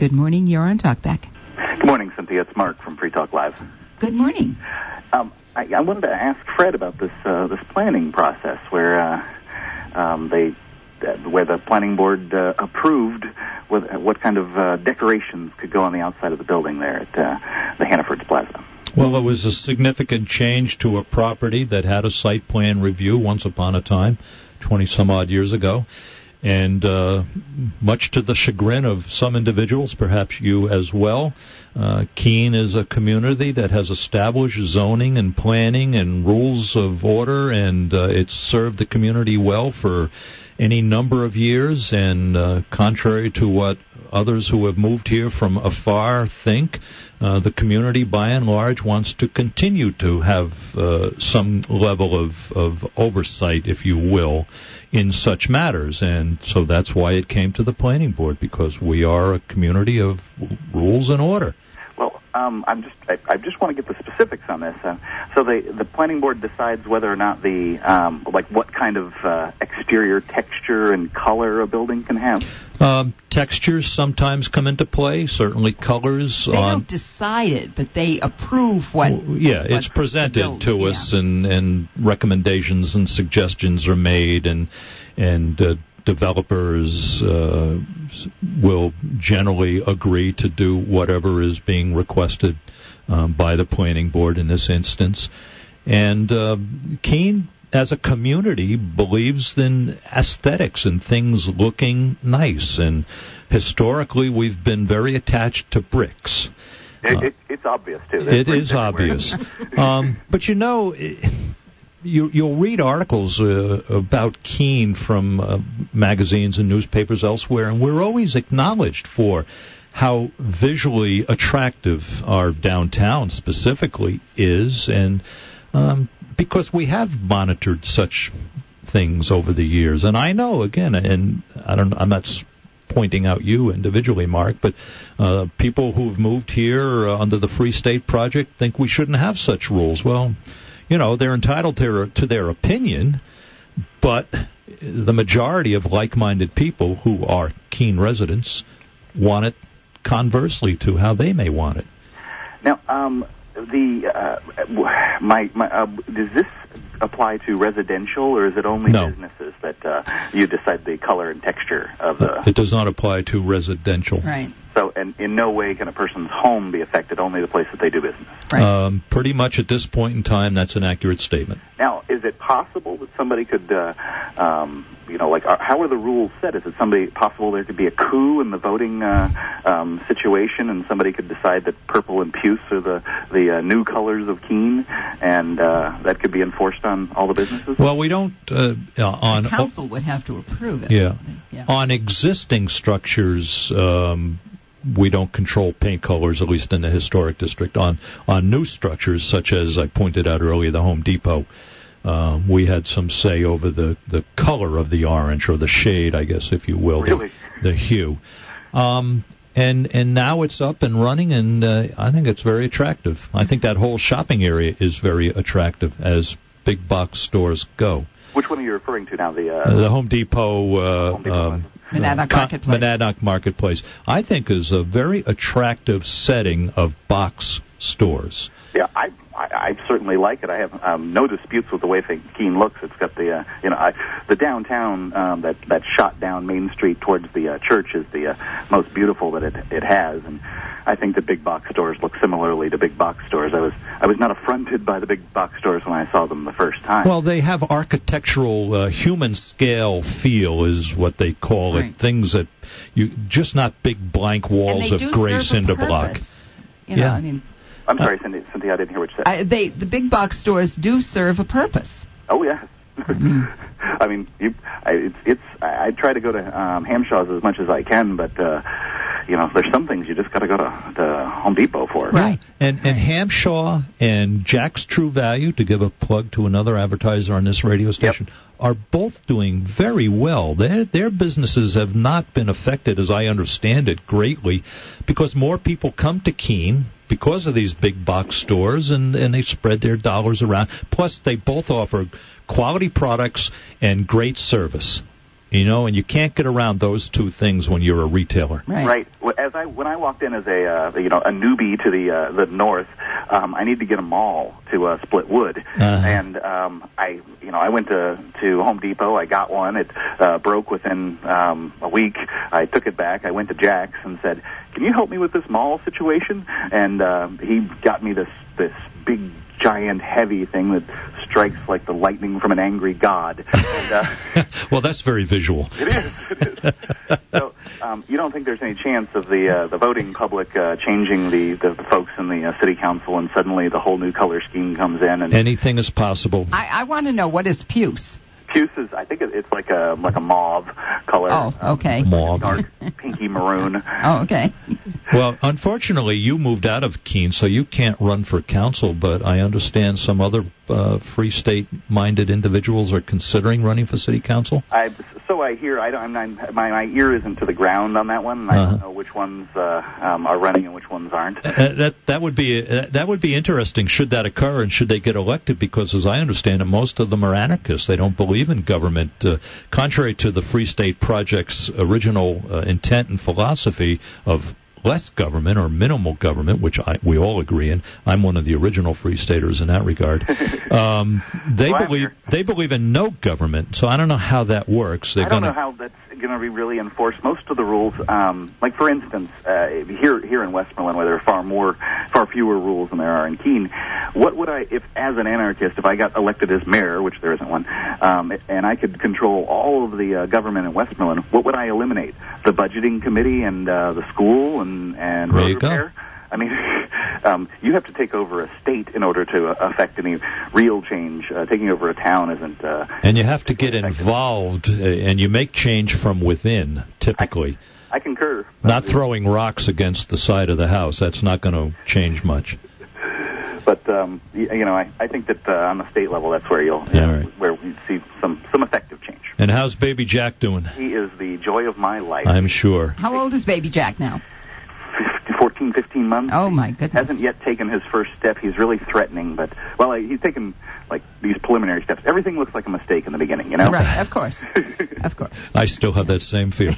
Good morning. You're on Talkback. Good morning, Cynthia. It's Mark from Free Talk Live. Good morning. I wanted to ask Fred about this planning process where the planning board approved what kind of decorations could go on the outside of the building there at the Hannaford's Plaza. Well, it was a significant change to a property that had a site plan review once upon a time, 20-some-odd years ago. And much to the chagrin of some individuals, perhaps you as well, Keene is a community that has established zoning and planning and rules of order, and it's served the community well for any number of years. And contrary to what others who have moved here from afar think, the community, by and large, wants to continue to have some level of oversight, if you will, in such matters. And so that's why it came to the planning board, because we are a community of rules and order. Well, I just want to get the specifics on this. So the planning board decides whether or not what kind of exterior texture and color a building can have. Textures sometimes come into play. Certainly, colors. They don't decide it, but they approve what. It's presented to us, and recommendations and suggestions are made, and developers will generally agree to do whatever is being requested by the planning board in this instance. And Keene, as a community, believes in aesthetics and things looking nice. And historically, we've been very attached to bricks. It's obvious, too. It is obvious. But you'll read articles about Keene from magazines and newspapers elsewhere, and we're always acknowledged for how visually attractive our downtown specifically is, and because we have monitored such things over the years. And I know, again, and I'm not pointing out you individually, Mark, but people who've moved here under the Free State Project think we shouldn't have such rules. Well, they're entitled to their opinion, but the majority of like-minded people who are Keene residents want it conversely to how they may want it. Now, does this apply to residential, or is it only businesses that you decide the color and texture of the... It does not apply to residential. Right. So, and in no way can a person's home be affected, only the place that they do business. Right. Pretty much at this point in time, that's an accurate statement. Now, is it possible that somebody could, how are the rules set? Is it possible there could be a coup in the voting situation, and somebody could decide that purple and puce are the new colors of Keene, and that could be enforced on all the businesses? Well, we don't... the council would have to approve it. Yeah. On existing structures... we don't control paint colors, at least in the historic district. On new structures, such as I pointed out earlier, the Home Depot, we had some say over the color of the orange, or the shade, I guess, if you will, really? the hue. And now it's up and running, and I think it's very attractive. I think that whole shopping area is very attractive as big box stores go. Which one are you referring to now? The Home Depot. Monadnock Marketplace, I think, is a very attractive setting of box stores. Yeah, I certainly like it. I have no disputes with the way Keene looks. It's got the the downtown that shot down Main Street towards the church is the most beautiful that it has, and I think the big box stores look similarly to big box stores. I was not affronted by the big box stores when I saw them the first time. Well, they have architectural human scale feel, is what they call it. Things that just not big blank walls of gray cinder block. I'm sorry, Cynthia, I didn't hear what you said. The big box stores do serve a purpose. Oh, yeah. I mean, I try to go to Hamshaw's as much as I can, but there's some things you just got to go to Home Depot for. Right. And Hamshaw and Jack's True Value, to give a plug to another advertiser on this radio station, are both doing very well. Their businesses have not been affected, as I understand it, greatly, because more people come to Keene because of these big box stores, and they spread their dollars around. Plus, they both offer quality products and great service. And you can't get around those two things when you're a retailer. Right. When I walked in as a newbie to the north, I need to get a mall to split wood, and I went to Home Depot. I got one. It broke within a week. I took it back. I went to Jack's and said, "Can you help me with this mall situation?" And he got me this big, giant, heavy thing that strikes like the lightning from an angry god. And, well, that's very visual. It is. So you don't think there's any chance of the voting public changing the folks in the city council, and suddenly the whole new color scheme comes in? And anything is possible. I want to know, what is puce? Puce is, I think it's like a mauve color. Oh, okay. Mauve. Dark pinky maroon. Oh, okay. Well, unfortunately, you moved out of Keene, so you can't run for council, but I understand some other Free State-minded individuals are considering running for city council? So I hear. My ear isn't to the ground on that one, and I don't know which ones are running and which ones aren't. That would be interesting, should that occur, and should they get elected, because as I understand it, most of them are anarchists. They don't believe in government, contrary to the Free State Project's original intent and philosophy of less government or minimal government, which we all agree in. I'm one of the original Free Staters in that regard. They believe in no government, so I don't know how that works. I don't know how that's going to be really enforced. Most of the rules, like for instance, here in Westmoreland, where there are far fewer rules than there are in Keene, what would I, if as an anarchist, if I got elected as mayor, which there isn't one, and I could control all of the government in Westmoreland, what would I eliminate? The budgeting committee and the school and road repair? I mean, you have to take over a state in order to affect any real change. Taking over a town isn't... and you have to get involved, and you make change from within, typically. I concur. Not throwing rocks against the side of the house. That's not going to change much. But, I think that on the state level, that's where where we see some effective change. And how's Baby Jack doing? He is the joy of my life. I'm sure. How old is Baby Jack now? 14, 15 months. Oh, my goodness. Hasn't yet taken his first step. He's really threatening, but, he's taken, these preliminary steps. Everything looks like a mistake in the beginning, you know? Right, of course. Of course. I still have that same fear.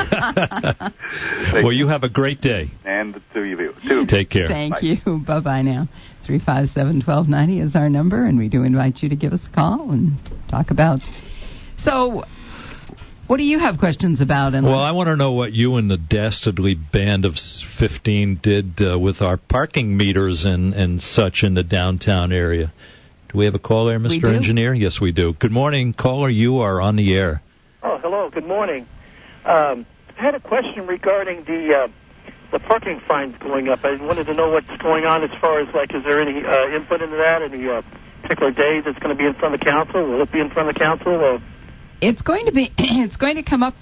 Well, you have a great day. And to you, too. Take care. Thank you. Bye-bye now. 357-1290 is our number, and we do invite you to give us a call and talk about... So... what do you have questions about? Well, I want to know what you and the dastardly band of 15 did with our parking meters and such in the downtown area. Do we have a call there, Mr. Engineer? Yes, we do. Good morning, caller. You are on the air. Oh, hello. Good morning. I had a question regarding the parking fines going up. I wanted to know what's going on as far as, is there any input into that? Any particular day that's going to be in front of the council? Will it be in front of the council? Or? It's going to come up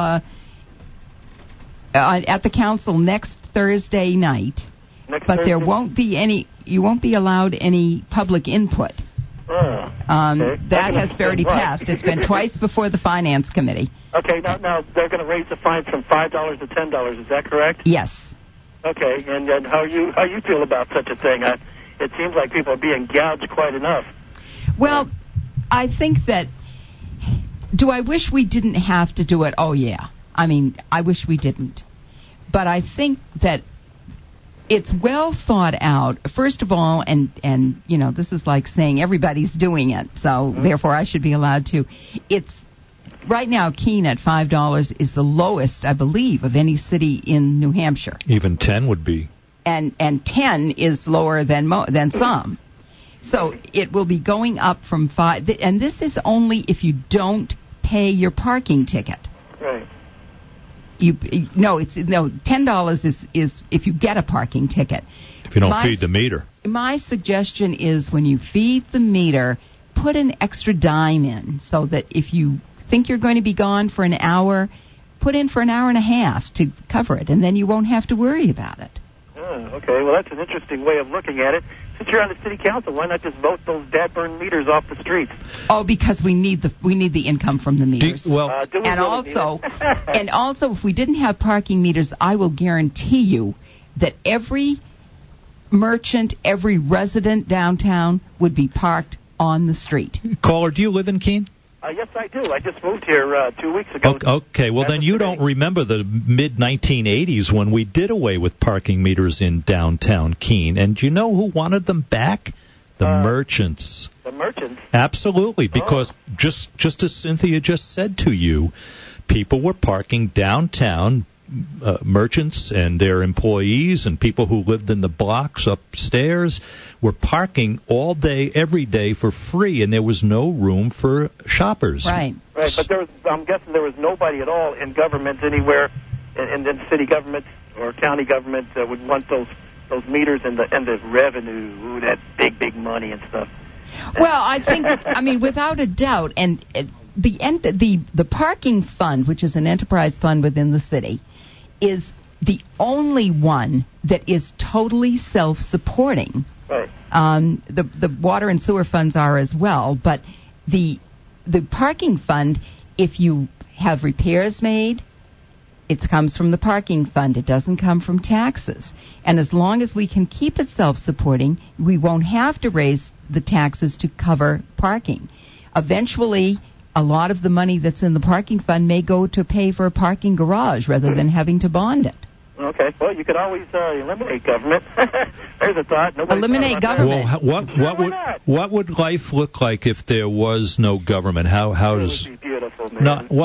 at the council next Thursday night. There won't be any. You won't be allowed any public input. Okay. That has already passed. It's been twice before the Finance Committee. Okay. Now they're going to raise the fines from $5 to $10. Is that correct? Yes. Okay. And how you feel about such a thing? It seems like people are being gouged quite enough. Well, I think that. Do I wish we didn't have to do it? Oh, yeah. I mean, I wish we didn't. But I think that it's well thought out, first of all, and this is like saying everybody's doing it, so therefore I should be allowed to. It's right now, Keene at $5 is the lowest, I believe, of any city in New Hampshire. Even 10 would be. And 10 is lower than some. So it will be going up from 5, and this is only if you don't pay your parking ticket. Right. $10 is if you get a parking ticket. If you don't feed the meter. My suggestion is when you feed the meter, put an extra dime in so that if you think you're going to be gone for an hour, put in for an hour and a half to cover it, and then you won't have to worry about it. Okay, well, that's an interesting way of looking at it. Since you're on the city council, why not just vote those dad-burn meters off the streets? Oh, because we need the income from the meters. And also, if we didn't have parking meters, I will guarantee you that every merchant, every resident downtown would be parked on the street. Caller, do you live in Keene? Yes, I do. I just moved here 2 weeks ago. Okay, well then you don't remember the mid-1980s when we did away with parking meters in downtown Keene. And do you know who wanted them back? The merchants. The merchants? Absolutely, because just as Cynthia just said to you, people were parking downtown, merchants and their employees and people who lived in the blocks upstairs were parking all day, every day for free, and there was no room for shoppers. Right. Right, but I'm guessing there was nobody at all in government anywhere, in city government or county government that would want those meters and the revenue, that big money and stuff. Well, I think, without a doubt, and the parking fund, which is an enterprise fund within the city, is the only one that is totally self-supporting. Right. The water and sewer funds are as well, but the parking fund, if you have repairs made, it comes from the parking fund. It doesn't come from taxes. And as long as we can keep it self-supporting, we won't have to raise the taxes to cover parking. Eventually, a lot of the money that's in the parking fund may go to pay for a parking garage rather than having to bond it. Okay. Well, you could always eliminate government. There's a thought. Eliminate government. Well, what would life look like if there was no government? How does? It would be beautiful, man. No,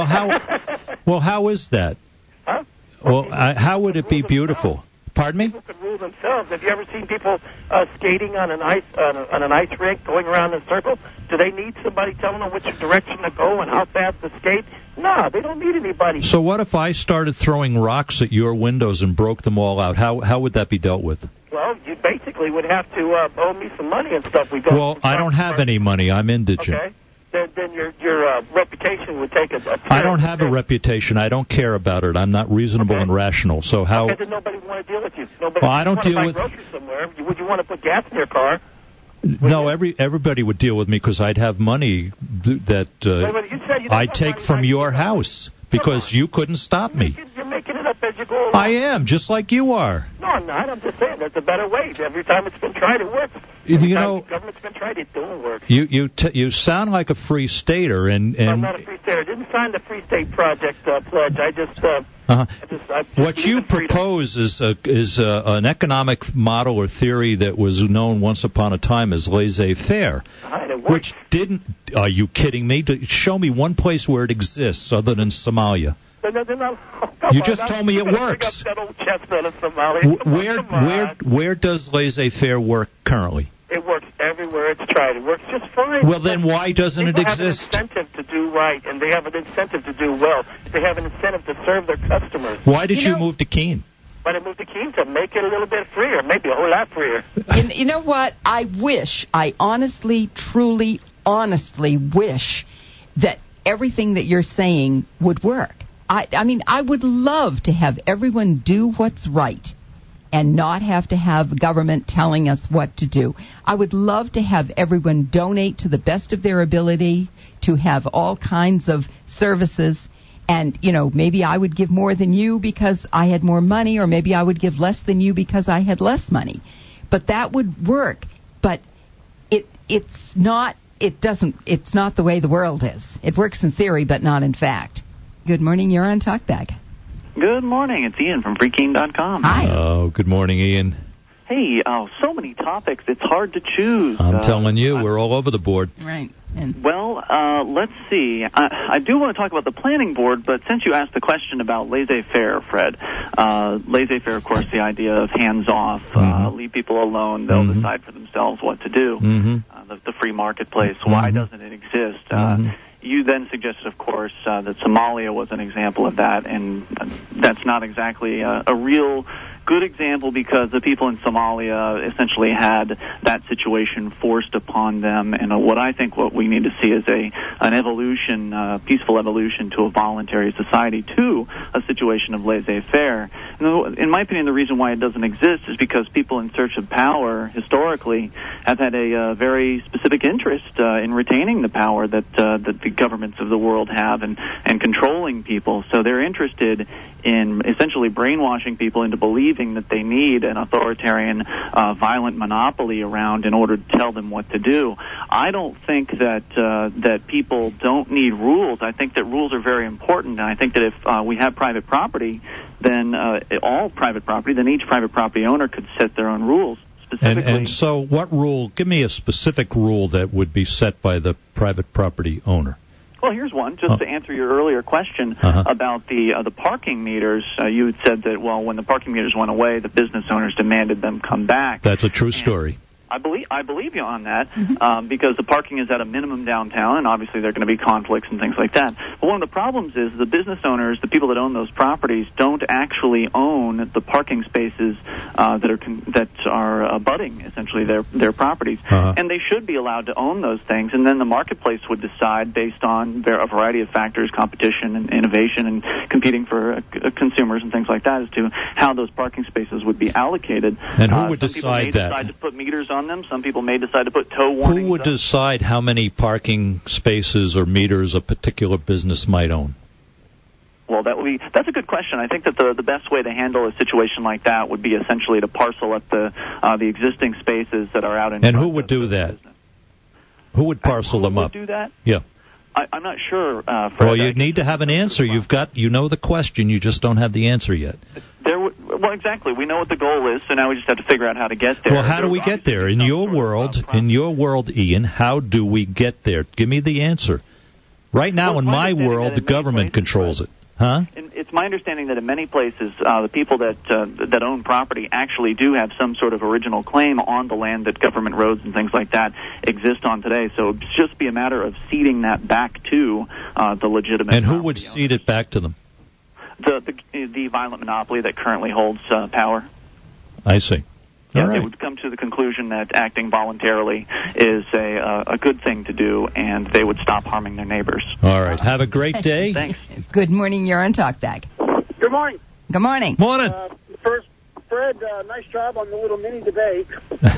how is that? Huh? Well, how would it be beautiful? Pardon me? People could rule themselves. Have you ever seen people skating on an ice rink, going around in a circle? Do they need somebody telling them which direction to go and how fast to skate? No, they don't need anybody. So what if I started throwing rocks at your windows and broke them all out? How would that be dealt with? Well, you basically would have to owe me some money and stuff. Well, I don't have any money. I'm indigent. Okay. Then your reputation would take a I don't have a reputation. I don't care about it. I'm not reasonable and rational. So how? Okay, then nobody would want to deal with you. Well, I don't deal with. Groceries somewhere. Would you want to put gas in your car? No, everybody would deal with me because I'd have money that I'd take from your house because you couldn't stop me. You're making it up as you go along. I am, just like you are. No, I'm not. I'm just saying there's a better way. Every time it's been tried, it works. The government's been tried, it don't work. You sound like a free stater, and I'm not a free stater. I didn't sign the Free State Project pledge. I just. What you propose is an economic model or theory that was known once upon a time as laissez-faire, which didn't. Are you kidding me? Show me one place where it exists other than Somalia. You just told me it works. That old chestnut of Somalia. Where does laissez-faire work currently? It works everywhere it's tried. It works just fine. Well, then why doesn't it exist? They have an incentive to do right, and they have an incentive to do well. They have an incentive to serve their customers. Why did you move to Keene? But I moved to Keene to make it a little bit freer, maybe a whole lot freer. You know what? I honestly, truly, honestly wish that everything that you're saying would work. I would love to have everyone do what's right and not have to have government telling us what to do. I would love to have everyone donate to the best of their ability to have all kinds of services. And, maybe I would give more than you because I had more money, or maybe I would give less than you because I had less money. But that would work. But it's not the way the world is. It works in theory, but not in fact. Good morning. You're on Talkback. Good morning. It's Ian from FreeKeene.com. Hi. Oh, good morning, Ian. Hey, so many topics. It's hard to choose. I'm telling you, we're all over the board. Right. Well, let's see. I do want to talk about the planning board, but since you asked the question about laissez-faire, Fred, laissez-faire, of course, the idea of hands-off, leave people alone, they'll decide for themselves what to do. The free marketplace, why doesn't it exist? You then suggested, of course, that Somalia was an example of that, and that's not exactly a real good example because the people in Somalia essentially had that situation forced upon them, and what we need to see is an evolution, peaceful evolution to a voluntary society, to a situation of laissez-faire. And in my opinion, the reason why it doesn't exist is because people in search of power historically have had a very specific interest in retaining the power that the governments of the world have and controlling people. So they're interested in essentially brainwashing people into believing that they need an authoritarian, violent monopoly around in order to tell them what to do. I don't think that people don't need rules. I think that rules are very important, and I think that if we have private property, then then each private property owner could set their own rules. And so what rule, give me a specific rule that would be set by the private property owner. Well, here's one, just to answer your earlier question about the parking meters. You had said that, well, when the parking meters went away, the business owners demanded them come back. That's a true story. I believe you on that, because the parking is at a minimum downtown, and obviously there are going to be conflicts and things like that. But one of the problems is the business owners, the people that own those properties, don't actually own the parking spaces that are abutting essentially their properties, and they should be allowed to own those things. And then the marketplace would decide based on a variety of factors, competition and innovation, and competing for consumers and things like that, as to how those parking spaces would be allocated. And who would decide that? Some people may decide to put meters on them. Some people may decide to put tow warnings. Who would decide how many parking spaces or meters a particular business might own? Well, that's a good question. I think that the best way to handle a situation like that would be essentially to parcel up the existing spaces that are out in. And who would do that? Business. Who would parcel them up? Who would do that? Yeah. I'm not sure. Fred. Well, you need to have an answer. You know the question. You just don't have the answer yet. Well, exactly. We know what the goal is, so now we just have to figure out how to get there. Well, how do we get there? In your world, Ian, how do we get there? Give me the answer. Right now, in my world, the government controls it. Huh? It's my understanding that in many places, the people that own property actually do have some sort of original claim on the land that government roads and things like that exist on today. So it'd just be a matter of ceding that back to the legitimate. And who would cede it back to them? The violent monopoly that currently holds power. I see. Yeah, they would come to the conclusion that acting voluntarily is a good thing to do, and they would stop harming their neighbors. All right. Have a great day. Thanks. Good morning. You're on Talkback. Good morning. Good morning. Morning. First, Fred, nice job on the little mini debate.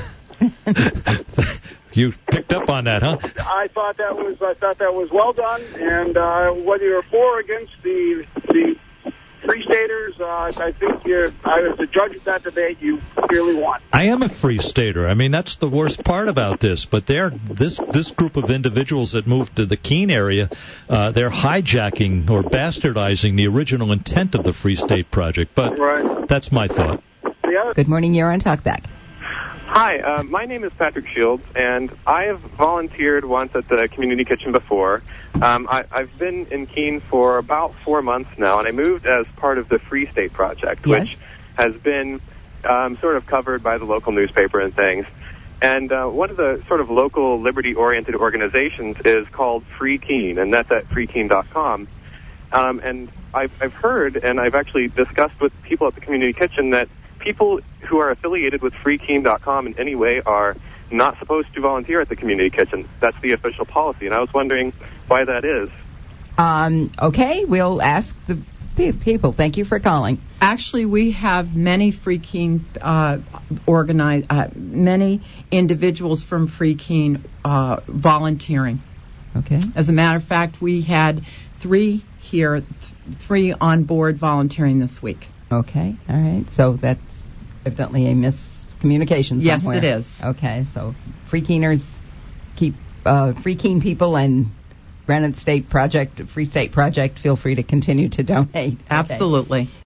You picked up on that, huh? I thought that was well done, and whether you're for or against the Free Staters, I think as the judge of that debate, you clearly won. I am a Free Stater. I mean, that's the worst part about this. But this group of individuals that moved to the Keene area, they're hijacking or bastardizing the original intent of the Free State Project. But That's my thought. Good morning. You're on Talkback. Hi, my name is Patrick Shields, and I have volunteered once at the community kitchen before. I've been in Keene for about 4 months now, and I moved as part of the Free State Project, which has been sort of covered by the local newspaper and things. And one of the sort of local liberty-oriented organizations is called Free Keene, and that's at freekeene.com. And I've heard, and I've actually discussed with people at the community kitchen, that people who are affiliated with freekeene.com in any way are not supposed to volunteer at the community kitchen. That's the official policy, and I was wondering why that is. Okay, we'll ask the people. Thank you for calling. Actually, we have many Free Keene many individuals from Free Keene volunteering. Okay. As a matter of fact, we had 3 here, 3 on board volunteering this week. Okay, all right. So that's evidently a miscommunication somewhere. Yes, it is. Okay, so Free Keeners keep Free Keene people and Granite State Project, Free State Project, feel free to continue to donate. Absolutely. Okay.